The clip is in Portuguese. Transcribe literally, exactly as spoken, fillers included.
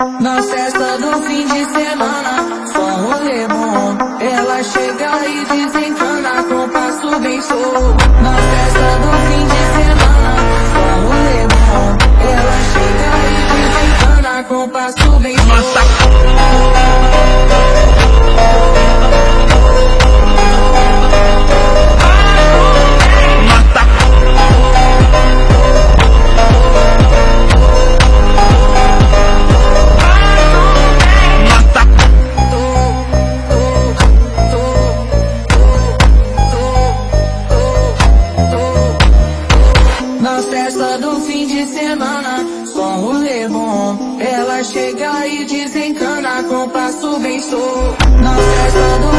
Na festa do fim de semana, só um rolê bom. Ela chega e desencana com passo bem solto. Na festa do fim de semana, só um rolê bom. Ela chega e desencana com passo bem solto. Na festa do fim de semana, só um rolê bom. Ela chega e desencana com passo bem solto. Na festa do